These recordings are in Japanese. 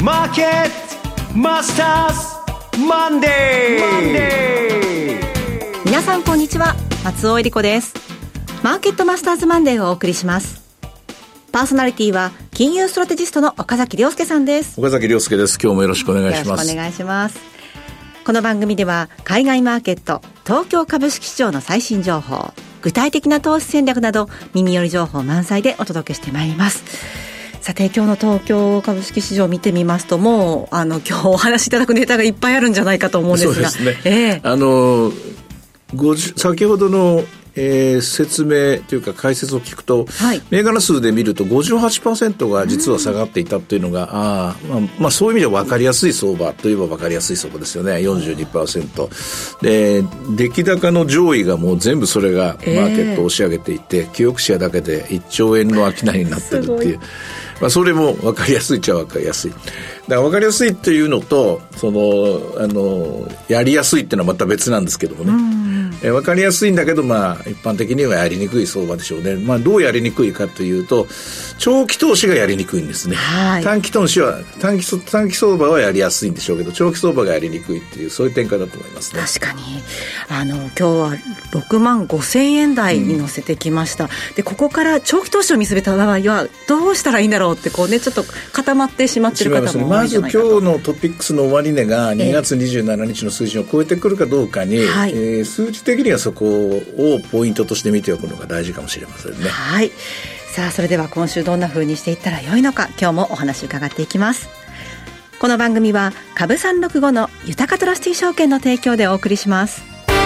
マーケットマスターズマンデー。 皆さんこんにちは、松尾恵理子です。マーケットマスターズマンデーをお送りします。パーソナリティは金融ストラテジストの岡崎亮介さんです。 岡崎亮介です。今日もよろしくお願いします。 よろしくお願いします。この番組では海外マーケット、東京株式市場の最新情報、具体的な投資戦略など耳寄り情報満載でお届けしてまいります。さて、今日の東京株式市場を見てみますと、もう今日お話しいただくネタがいっぱいあるんじゃないかと思うんですが、 そうですね、先ほどの説明というか解説を聞くと、はい、銘柄数で見ると 58% が実は下がっていたというのが、そういう意味では分かりやすい相場といえば分かりやすい相場ですよね。 42% で、出来高の上位がもう全部それがマーケットを押し上げていて、記憶者だけで1兆円の商いになってるっていうそれも分かりやすいっちゃ分かりやすい。だから分かりやすいっていうのとやりやすいっていうのはまた別なんですけどもね、分かりやすいんだけど、一般的にはやりにくい相場でしょうね。どうやりにくいかというと、長期投資がやりにくいんですね、はい、短期相場はやりやすいんでしょうけど、長期相場がやりにくいっていう、そういう展開だと思いますね。 確かに今日は6万5千円台に乗せてきました、でここから長期投資を見据えた場合はどうしたらいいんだろうってちょっと固まってしまっている方も多いんじゃないかと。 まず今日のトピックスの終値が2月27日の水準を超えてくるかどうかに、数字的にはそこをポイントとして見ておくのが大事かもしれませんね。 はい。さあ、それでは今週どんな風にしていったらよいのか、今日もお話伺っていきます。この番組は株365の豊かトラスティ証券の提供でお送りします。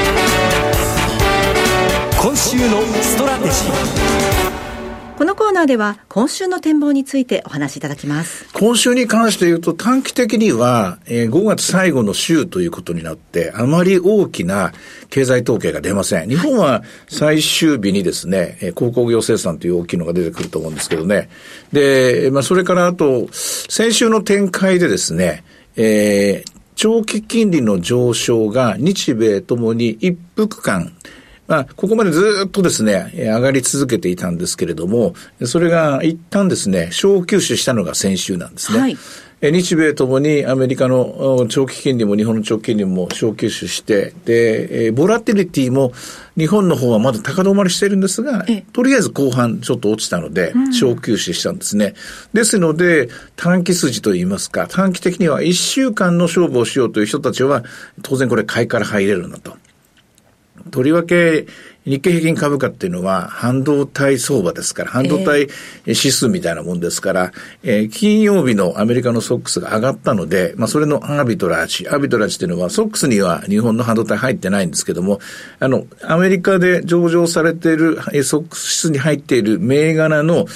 今週のストラテジー。 このコーナーでは今週の展望についてお話しいただきます。 今週に関して言うと、短期的には、5月最後の週ということになって、あまり大きな経済統計が出ません。日本は最終日にですね、鉱工業生産という大きいのが出てくると思うんですけどね。で、それからあと、先週の展開でですね、長期金利の上昇が日米ともに一服間、ここまでずっとですね、上がり続けていたんですけれども、それが一旦ですね、小吸収したのが先週なんですね。はい、日米ともにアメリカの長期金利も日本の長期金利も小吸収して、で、ボラティリティも日本の方はまだ高止まりしているんですが、とりあえず後半ちょっと落ちたので、小吸収したんですね。ですので、短期筋といいますか、短期的には1週間の勝負をしようという人たちは、当然これ買いから入れるなと。とりわけ日経平均株価っていうのは半導体相場ですから、半導体指数みたいなもんですから、金曜日のアメリカのソックスが上がったので、それのアビトラージっていうのはソックスには日本の半導体入ってないんですけども、アメリカで上場されているソックス指数に入っている銘柄の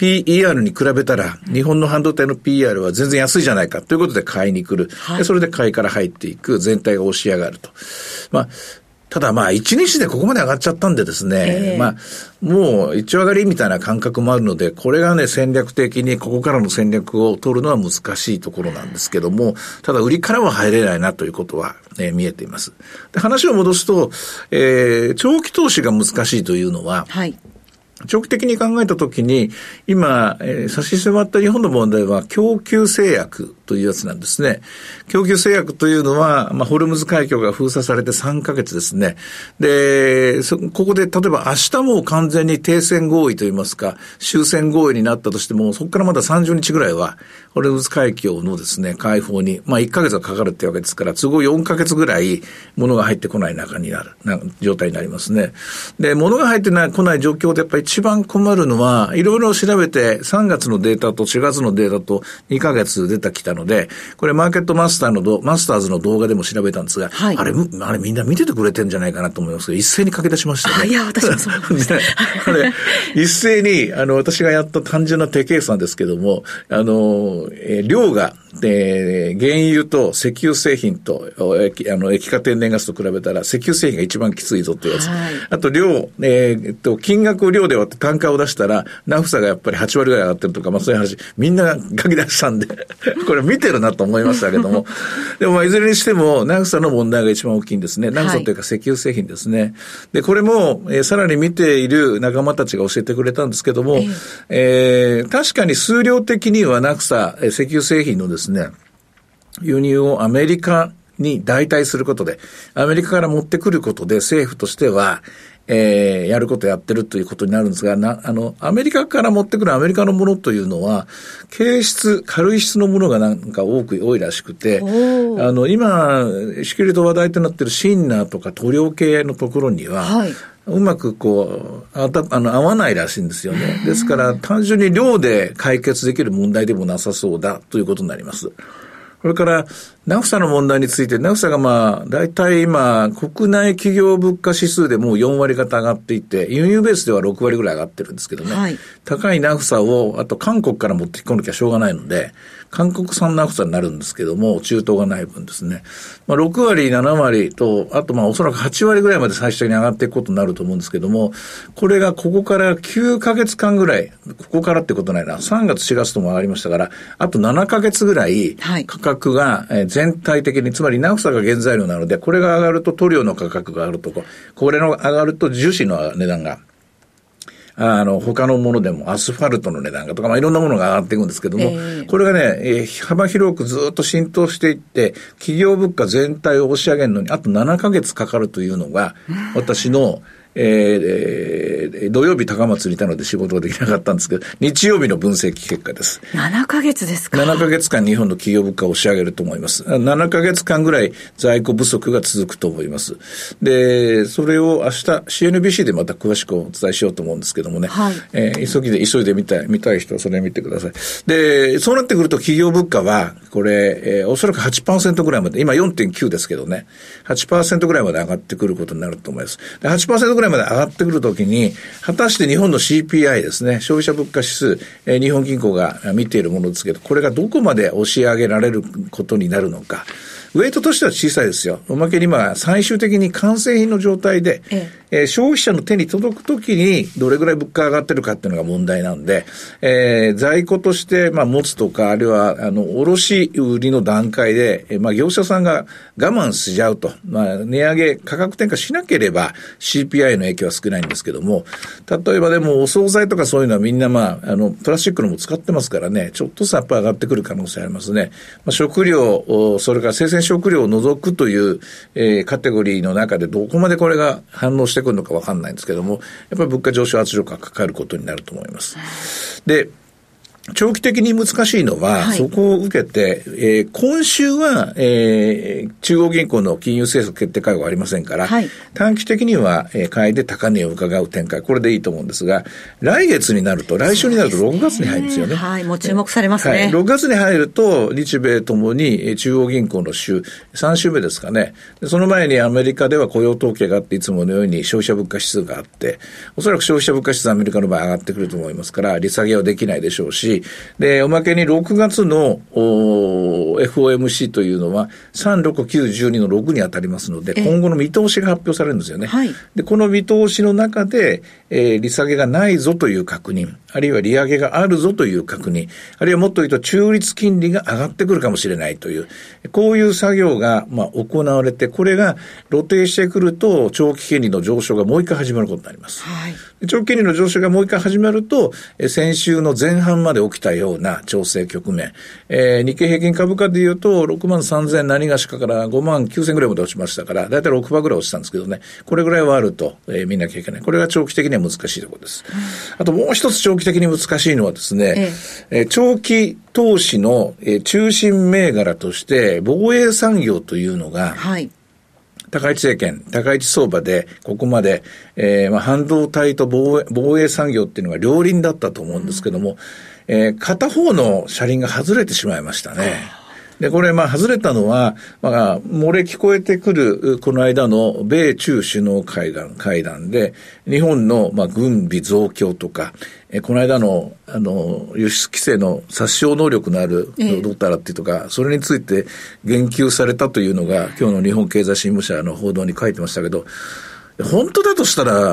PER に比べたら、日本の半導体の PER は全然安いじゃないかということで買いに来る。でそれで買いから入っていく、全体が押し上がると。ただ1日でここまで上がっちゃったんでですね、もう一丁上がりみたいな感覚もあるので、これがね、戦略的にここからの戦略を取るのは難しいところなんですけども、ただ売りからは入れないなということは、見えています。で、話を戻すと、長期投資が難しいというのは、長期的に考えたときに、今、差し迫った日本の問題は供給制約というやつなんですね。供給制約というのは、ホルムズ海峡が封鎖されて3ヶ月ですね。で、ここで例えば明日もう完全に停戦合意といいますか、終戦合意になったとしても、そこからまだ30日ぐらいは、ホルムズ海峡のですね、開放に、1ヶ月はかかるってわけですから、都合4ヶ月ぐらい物が入ってこない中になる、状態になりますね。で、物が入ってこない状況でやっぱり一番困るのは、いろいろ調べて3月のデータと4月のデータと2ヶ月出てきたので、これマーケットマスターズの動画でも調べたんですが、あれみんな見ててくれてるんじゃないかなと思いますけど、一斉に駆け出しましたね。 いや、私もそう思います。 一斉に、私がやった単純な手計算ですけども、量が、原油と石油製品と、液化天然ガスと比べたら石油製品が一番きついぞというやつ。あと量、金額を量で割って単価を出したら、ナフサがやっぱり8割ぐらい上がってるとか、そういう話、みんな書き出したんで、これ見てるなと思いましたけども。でもいずれにしても、ナフサの問題が一番大きいんですね。ナフサというか石油製品ですね。で、これも、さらに見ている仲間たちが教えてくれたんですけども、確かに数量的にはナフサ、石油製品のですね、輸入をアメリカに代替することで、アメリカから持ってくることで政府としては、やることやってるということになるんですが、アメリカから持ってくるアメリカのものというのは、軽い質のものがなんか多いらしくて、今、しきりと話題となっているシンナーとか塗料系のところには、うまく合わないらしいんですよね。ですから、単純に量で解決できる問題でもなさそうだということになります。それから、ナフサの問題について、ナフサがだいたい今、国内企業物価指数でもう4割方上がっていて、輸入ベースでは6割ぐらい上がってるんですけどね。高いナフサを、あと韓国から持ってこなきゃしょうがないので、韓国産ナフサになるんですけども、中東がない分ですね。6割、7割と、あとおそらく8割ぐらいまで最終的に上がっていくことになると思うんですけども、これがここから9ヶ月間ぐらい、ここからってことないな、3月4月とも上がりましたから、あと7ヶ月ぐらい、価格が全体的に、つまりナフサが原材料なので、これが上がると塗料の価格が上がるとか、これの上がると樹脂の値段が、他のものでもアスファルトの値段がとか、いろんなものが上がっていくんですけども、これがね、幅広くずっと浸透していって、企業物価全体を押し上げるのにあと7ヶ月かかるというのが、私の、土曜日高松にいたので仕事ができなかったんですけど、日曜日の分析結果です。 7ヶ月ですか。 7ヶ月間日本の企業物価を押し上げると思います。7ヶ月間ぐらい在庫不足が続くと思います。で、それを明日 CNBC でまた詳しくお伝えしようと思うんですけどもね。急いで見たい人はそれを見てください。で、そうなってくると企業物価は、これ、おそらく 8% ぐらいまで、今 4.9 ですけどね、8% ぐらいまで上がってくることになると思います。で、8% ぐらいまで上がってくるときに、果たして日本の CPI ですね、消費者物価指数、日本銀行が見ているものですけど、これがどこまで押し上げられることになるのか。ウェイトとしては小さいですよ。おまけに最終的に完成品の状態で、消費者の手に届くときにどれぐらい物価が上がってるかっていうのが問題なんで、在庫として持つとか、あるいは卸売りの段階で、業者さんが我慢しちゃうと、値上げ価格転嫁しなければ CPI の影響は少ないんですけども、例えばでもお惣菜とかそういうのはみんなプラスチックのも使ってますからね、ちょっとやっぱ上がってくる可能性ありますね。食料、それから生鮮食料を除くという、カテゴリーの中でどこまでこれが反応してくるのか分かんないんですけども、やっぱり物価上昇圧力がかかることになると思います。で、長期的に難しいのは、そこを受けて、今週は、中央銀行の金融政策決定会合がありませんから、短期的には、買いで高値を伺う展開、これでいいと思うんですが、来週になると6月に入るんですよね。 もう注目されますね。 6月に入ると、日米ともに中央銀行の3週目ですかね。その前にアメリカでは雇用統計があって、いつものように消費者物価指数があって、おそらく消費者物価指数アメリカの場合上がってくると思いますから、利下げはできないでしょうし、で、おまけに6月のFOMC というのは3、6、9、12の6に当たりますので、今後の見通しが発表されるんですよね。で、この見通しの中で、利下げがないぞという確認、あるいは利上げがあるぞという確認、あるいはもっと言うと中立金利が上がってくるかもしれないという、こういう作業が行われて、これが露呈してくると長期金利の上昇がもう一回始まることになります。長期金利の上昇がもう一回始まると、先週の前半まで起きたような調整局面、日経平均株価でいうと6万3000何がしかから5万9000ぐらいまで落ちましたから、だいたい 6% ぐらい落ちたんですけどね、これぐらいはあると、見なきゃいけない。これが長期的には難しいところです。あともう一つ長期的に難しいのはですね、長期投資の中心銘柄として防衛産業というのが、高市政権、高市相場でここまで、半導体と防衛産業っていうのが両輪だったと思うんですけども、片方の車輪が外れてしまいましたね。で、これ、外れたのは、漏れ聞こえてくる、この間の米中首脳会談で、日本の、軍備増強とか、この間の、輸出規制の殺傷能力のあるどうたらっていうとか、それについて言及されたというのが、今日の日本経済新聞社の報道に書いてましたけど、本当だとしたら、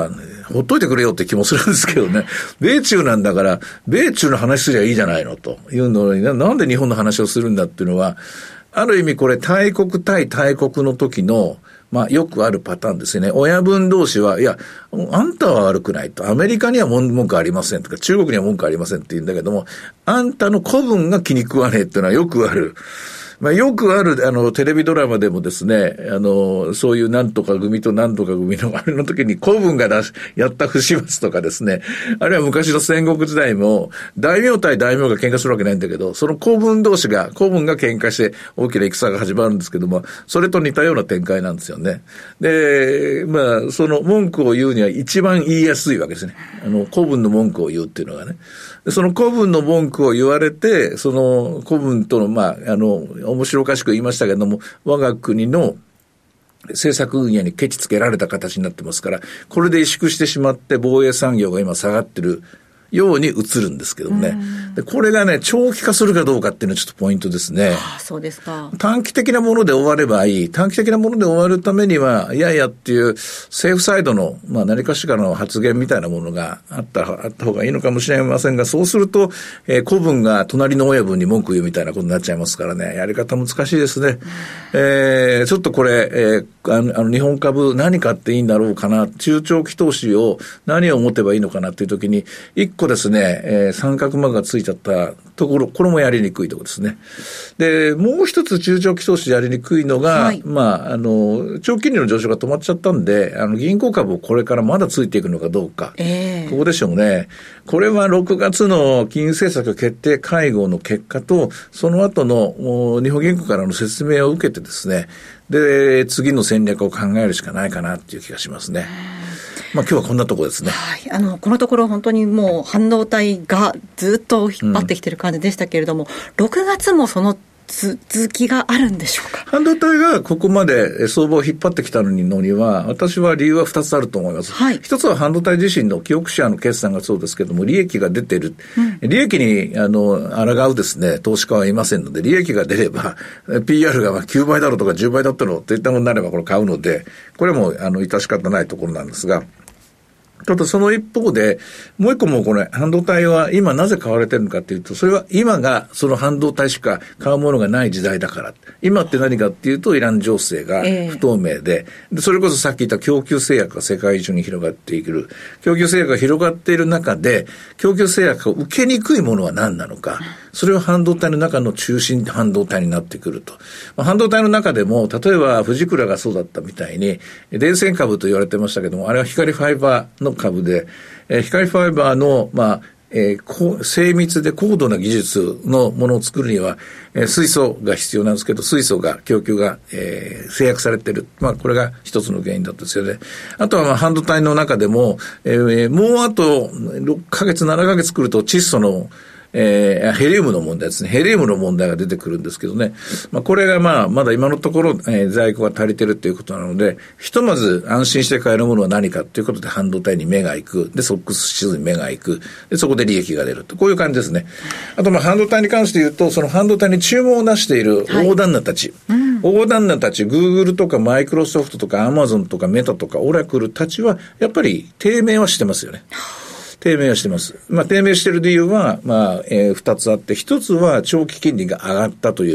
ほっといてくれよって気もするんですけどね。米中なんだから、米中の話すりゃいいじゃないのというのに、なんで日本の話をするんだっていうのは、ある意味これ大国対大国の時の、よくあるパターンですよね。親分同士は、いや、あんたは悪くないと。アメリカには文句ありませんとか、中国には文句ありませんって言うんだけども、あんたの子分が気に食わねえっていうのはよくある。よくある、テレビドラマでもですね、そういうなんとか組となんとか組のあれの時に子分がやった不始末とかですね、あるいは昔の戦国時代も、大名対大名が喧嘩するわけないんだけど、その子分が喧嘩して大きな戦が始まるんですけども、それと似たような展開なんですよね。で、その文句を言うには一番言いやすいわけですね。子分の文句を言うっていうのがね。その子分の文句を言われて、その子分との、面白おかしく言いましたけれども、我が国の政策分野にケチつけられた形になってますから、これで萎縮してしまって防衛産業が今下がってるように映るんですけどね。で、これがね、長期化するかどうかっていうのはちょっとポイントですね。 そうですか。 短期的なもので終わればいい。短期的なもので終わるためには、いやいやっていう政府サイドの、何かしらの発言みたいなものがあった方がいいのかもしれませんが、そうすると、子分が隣の親分に文句言うみたいなことになっちゃいますからね。やり方難しいですね。ちょっとこれ、日本株何買っていいんだろうかな。中長期投資を何を持てばいいのかなっていう時に、一個ですね、三角マークがついちゃったところ、これもやりにくいところですね。で、もう一つ中長期投資やりにくいのが、はい、長期金利の上昇が止まっちゃったんで、銀行株をこれからまだついていくのかどうか。ここでしょうね。これは6月の金融政策決定会合の結果と、その後の日本銀行からの説明を受けてですね、で、次の戦略を考えるしかないかなっていう気がしますね。今日はこんなところですね。 はい。このところ本当にもう半導体がずっと引っ張ってきてる感じでしたけれども、6月もその続きがあるんでしょうか。 半導体がここまで相場を引っ張ってきたのには、私は理由は2つあると思います。はい、1つは半導体自身のキオクシアの決算がそうですけども、利益が出てる。利益に、抗うですね、投資家はいませんので、利益が出れば、PR が9倍だろうとか10倍だったのといったものになればこれ買うので、これも、致し方ないところなんですが、ただその一方で、もう一個もこれ、半導体は今なぜ買われてるのかっていうと、それは今がその半導体しか買うものがない時代だから。今って何かっていうと、イラン情勢が不透明で、それこそさっき言った供給制約が世界中に広がっている。供給制約が広がっている中で、供給制約を受けにくいものは何なのか。それは半導体の中の中心半導体になってくると。半導体の中でも、例えば富士倉がそうだったみたいに、電線株と言われてましたけども、あれは光ファイバーの株で、光ファイバーの、精密で高度な技術のものを作るには、水素が必要なんですけど、水素が、供給が、制約されている。これが一つの原因だったんですよね。あとは半導体の中でも、もうあと6ヶ月、7ヶ月来ると窒素の、ヘリウムの問題ですね。ヘリウムの問題が出てくるんですけどね。これがまだ今のところ、在庫が足りてるということなので、ひとまず安心して買えるものは何かということで半導体に目が行く。で、ソックス指数に目が行く。で、そこで利益が出ると。こういう感じですね。あと半導体に関して言うと、その半導体に注文を出している大旦那たち。大旦那たち、Google とかマイクロソフトとか Amazon とかメタとかオラクルたちは、やっぱり低迷はしてますよね。低迷はしてます。低迷している理由は、二つあって、一つは長期金利が上がったという、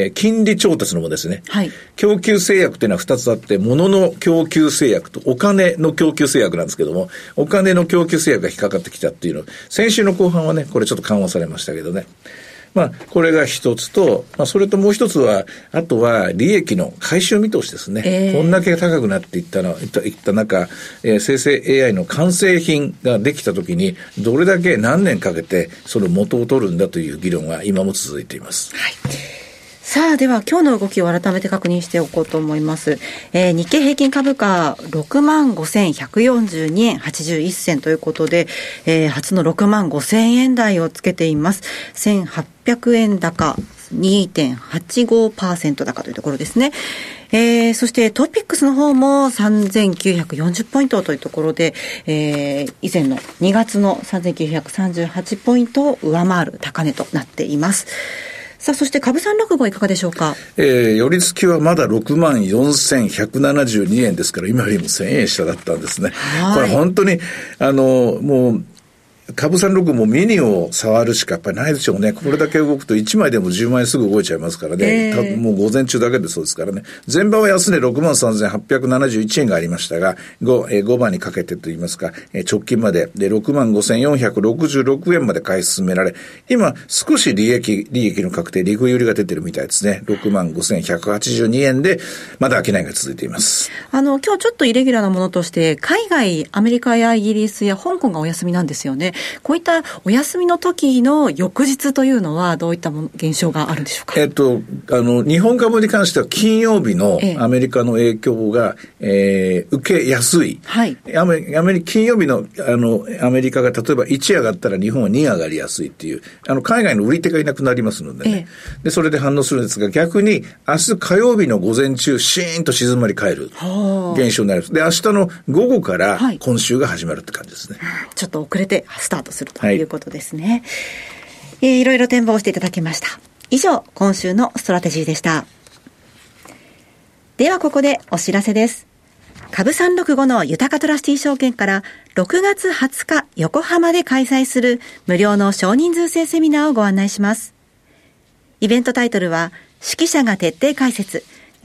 金利調達のものですね。はい。供給制約っていうのは二つあって、物の供給制約とお金の供給制約なんですけども、お金の供給制約が引っかかってきたっていうの、先週の後半はね、これちょっと緩和されましたけどね。これが一つと、それともう一つは、あとは利益の回収見通しですね。こんだけ高くなっていった中、生成 AI の完成品ができたときに、どれだけ何年かけてその元を取るんだという議論が今も続いています。 はい。さあ、では今日の動きを改めて確認しておこうと思います。日経平均株価 65,142 円81銭ということで、初の65,000円台をつけています。1,800円高 2.85% 高というところですね。そしてトピックスの方も3,940ポイントというところで、以前の2月の3,938ポイントを上回る高値となっています。 さあ、そして株365いかがでしょうか。 寄り付きはまだ64,172 円ですから、今よりも1000円下だったんですね。これ本当に、もう、株365もミニを触るしかやっぱりないでしょうね。これだけ動くと1枚でも10万円すぐ動いちゃいますからね。もう午前中だけでそうですからね。前場は安値 63,871 円がありましたが、5番にかけてといいますか、直近までで 65,466 円まで買い進められ、今少し利益の確定、利食い売りが出てるみたいですね。65,182 円でまだ商いが続いています。 今日ちょっとイレギュラーなものとして、海外、アメリカやイギリスや香港がお休みなんですよね。こういったお休みの時の翌日というのはどういった現象があるんでしょうか。 日本株に関しては金曜日のアメリカの影響が、受けやすい。はい。金曜日のアメリカが例えば1上がったら日本は2上がりやすいっていう、海外の売り手がいなくなりますのでね。で、それで反応するんですが、逆に明日火曜日の午前中、シーンと静まり返る現象になります。で、明日の午後から今週が始まるって感じですね。 ちょっと遅れてスタートするということですね。いろいろ展望していただきました。以上、今週のストラテジーでした。ではここでお知らせです。株365の豊かトラスティ証券から6月20日横浜で開催する無料の少人数制セミナーをご案内します。イベントタイトルは、識者が徹底解説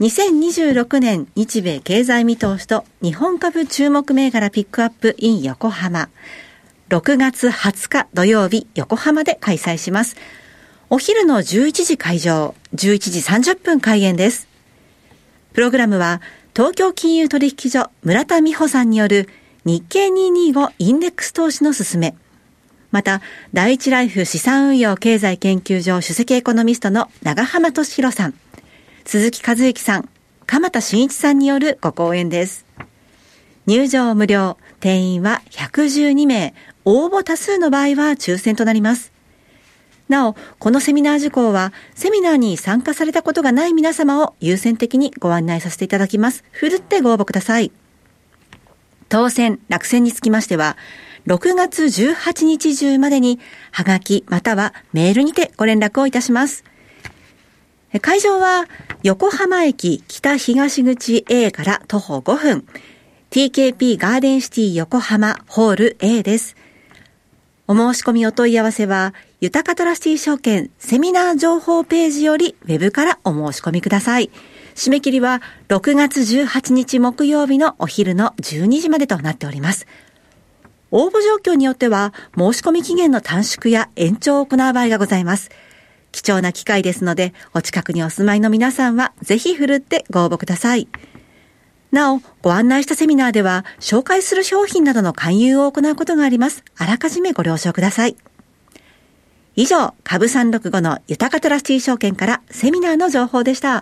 2026年日米経済見通しと日本株注目銘柄ピックアップ in 横浜。6月20日土曜日横浜で開催します。お昼の11時会場、11時30分開演です。プログラムは東京金融取引所村田美穂さんによる日経225インデックス投資のすすめ。また、第一ライフ資産運用経済研究所首席エコノミストの長浜俊弘さん、鈴木和之さん、鎌田真一さんによるご講演です。入場無料、定員は112名、応募多数の場合は抽選となります。なお、このセミナー事項は、セミナーに参加されたことがない皆様を優先的にご案内させていただきます。ふるってご応募ください。当選、落選につきましては、6月18日中までに、はがきまたはメールにてご連絡をいたします。会場は、横浜駅北東口 A から徒歩5分、TKP ガーデンシティ横浜ホール A です。お申し込みお問い合わせは、豊かトラスティ証券セミナー情報ページよりウェブからお申し込みください。締め切りは6月18日木曜日のお昼の12時までとなっております。応募状況によっては申し込み期限の短縮や延長を行う場合がございます。貴重な機会ですので、お近くにお住まいの皆さんはぜひふるってご応募ください。なお、ご案内したセミナーでは、紹介する商品などの勧誘を行うことがあります。あらかじめご了承ください。以上、株365の豊かトラスティ証券からセミナーの情報でした。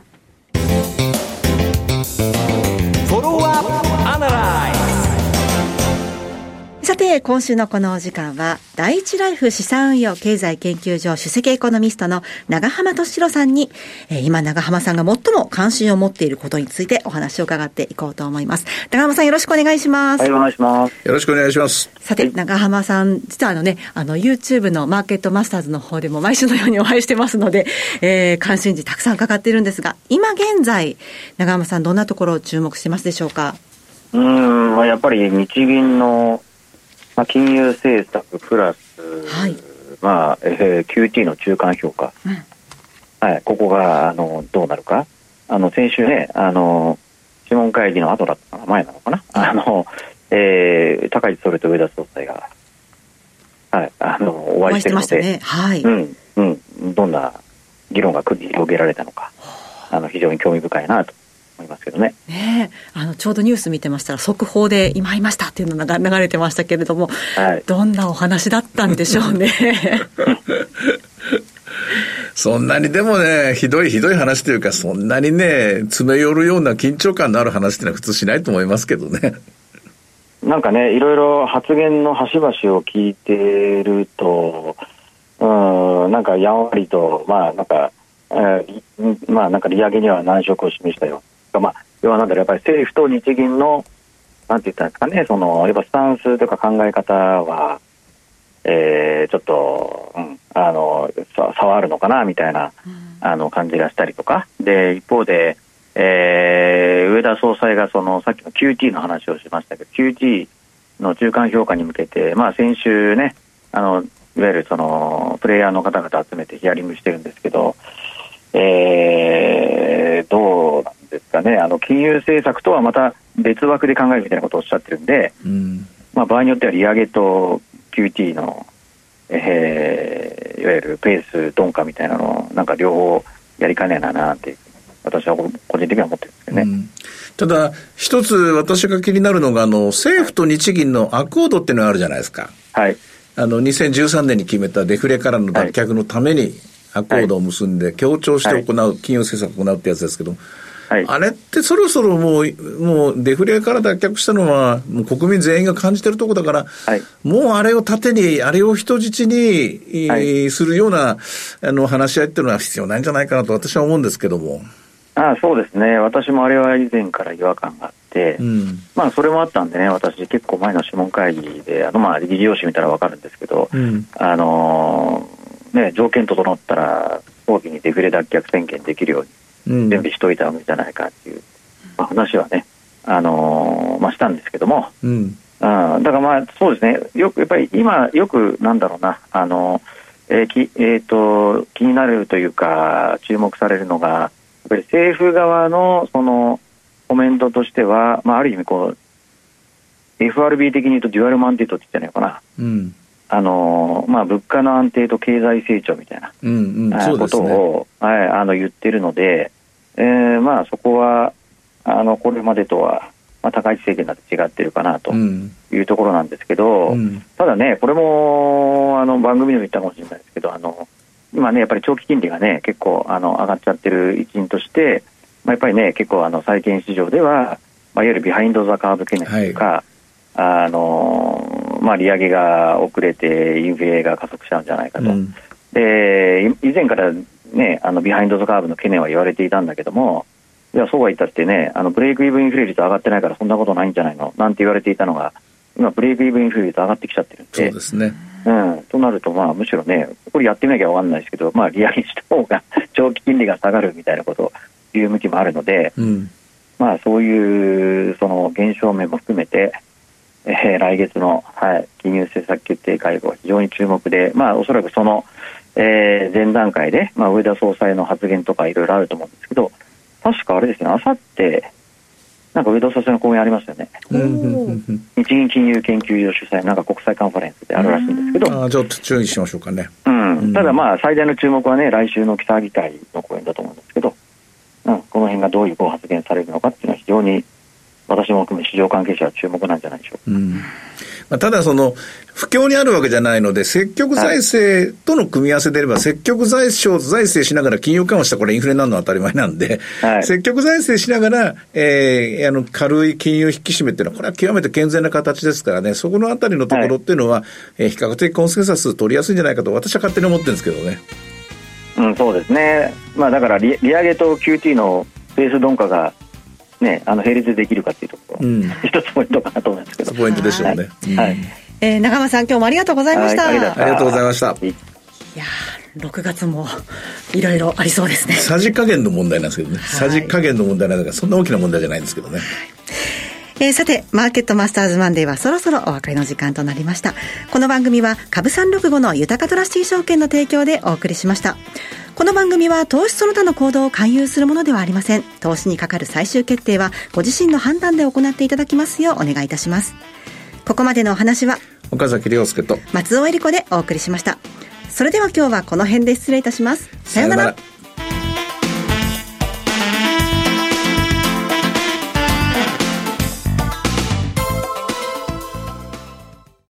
さて、今週のこのお時間は、第一ライフ資産運用経済研究所首席エコノミストの長浜俊弘さんに、今長浜さんが最も関心を持っていることについてお話を伺っていこうと思います。長浜さん、よろしくお願いします。 はい、お願いします。 よろしくお願いします。 さて、長浜さん、実はYouTube のマーケットマスターズの方でも毎週のようにお会いしてますので、関心事たくさんかかっているんですが、今現在、長浜さん、どんなところを注目してますでしょうか。 やっぱり日銀の金融政策プラス、はい、QT の中間評価、はい、ここがどうなるか。先週ね、諮問会議の後だったかな、前なのかな、高市総理と上田総裁が、はい、お会いしてるので、ね、はい、どんな議論が繰り広げられたのか、非常に興味深いなと思いますけどね。 ちょうどニュース見てましたら速報で今いましたっていうのが流れてましたけれども、はい、どんなお話だったんでしょうね。 そんなにでもね、ひどい話というか、そんなにね、詰め寄るような緊張感のある話ってのは普通しないと思いますけどね。 なんかね、いろいろ発言の端々を聞いてると、なんかやんわりと、なんか利上げには難色を示したよ。要はやっぱり政府と日銀のなんて言ったんですかね、やっぱスタンスというか考え方は、ちょっと、差はあるのかなみたいな感じがしたりとかで、一方で、植田総裁がさっきの QT の話をしましたけど QT の中間評価に向けて、先週ねいわゆるプレイヤーの方々集めてヒアリングしてるんですけど、どうなんですかね、金融政策とはまた別枠で考えるみたいなことをおっしゃってるんで、場合によっては利上げと QT の、いわゆるペース鈍化みたいなのをなんか両方やりかねえなって私は個人的には思ってるんですけどね。 ただ一つ私が気になるのが政府と日銀のアコードっていうのがあるじゃないですか。 はい。 2013年に決めたデフレからの脱却のためにアコードを結んで協調して行う、金融政策を行うってやつですけど、あれってそろそろもうデフレから脱却したのはもう国民全員が感じてるところだから、もうあれを盾にあれを人質に、するような話し合いっていうのは必要ないんじゃないかなと私は思うんですけども。 そうですね、私もあれは以前から違和感があって、それもあったんでね、私結構前の諮問会議で議事要旨見たら分かるんですけど、条件整ったら早期にデフレ脱却宣言できるように準備しといたんじゃないかっていう、話はね、したんですけども、だからそうですね、やっぱり今よくなんだろうな、気になるというか注目されるのがやっぱり政府側のコメントとしては、ある意味FRB 的に言うとデュアルマンデートって言ったのかな、物価の安定と経済成長みたいな、ことを、言ってるので、そこはこれまでとは、高市政権だと違ってるかなというところなんですけど、ただね、これも番組でも言ったかもしれないですけど、今ねやっぱり長期金利がね結構上がっちゃってる一因として、やっぱりね結構債券市場では、いわゆるビハインドザカーブ懸念というか、利上げが遅れてインフレが加速しちゃうんじゃないかと、で以前からねビハインドザカーブの懸念は言われていたんだけども、いやそうは言ったってねブレイクイブインフレ率上がってないからそんなことないんじゃないのなんて言われていたのが、今ブレイクイブインフレ率上がってきちゃってるんで、 そうですね、 となるとむしろねこれやってみなきゃ分かんないですけど、利上げした方が長期金利が下がるみたいなことを言う向きもあるので、そういう現象面も含めて、来月の、金融政策決定会合は非常に注目で、おそらく前段階で、植田総裁の発言とかいろいろあると思うんですけど、確かあれですね、あさってなんか植田総裁の講演ありますよね。日銀金融研究所主催なんか国際カンファレンスであるらしいんですけど、 ちょっと注意しましょうかね。 ただ最大の注目はね来週の記者議会の講演だと思うんですけど、この辺がどういうご発言されるのかっていうのは非常に私も含め市場関係者は注目なんじゃないでしょうか。 ただ不況にあるわけじゃないので、積極財政との組み合わせであれば、積極財政しながら金融緩和したらこれインフレになるのは当たり前なんで、積極財政しながら、軽い金融引き締めっていうのはこれは極めて健全な形ですからね、そこのあたりのところっていうのは、比較的コンセンサス取りやすいんじゃないかと私は勝手に思ってるんですけどね。 そうですね。だから利上げと QT のペース鈍化がね、並列できるかっていうところ、一つポイントかなと思いますけど。 ポイントでしょうね。 長間さん、今日もありがとうございました。 ありがとうございました。 いや6月もいろいろありそうですね。 さじ加減の問題なんですけどね。さじ加減の問題なんだからそんな大きな問題じゃないんですけどね。 さてマーケットマスターズマンデーはそろそろお別れの時間となりました。この番組は株365の豊かトラスティ証券の提供でお送りしました。この番組は投資その他の行動を勧誘するものではありません。投資にかかる最終決定はご自身の判断で行っていただきますようお願いいたします。ここまでのお話は岡崎亮介と松尾恵理子でお送りしました。それでは今日はこの辺で失礼いたします。さようなら。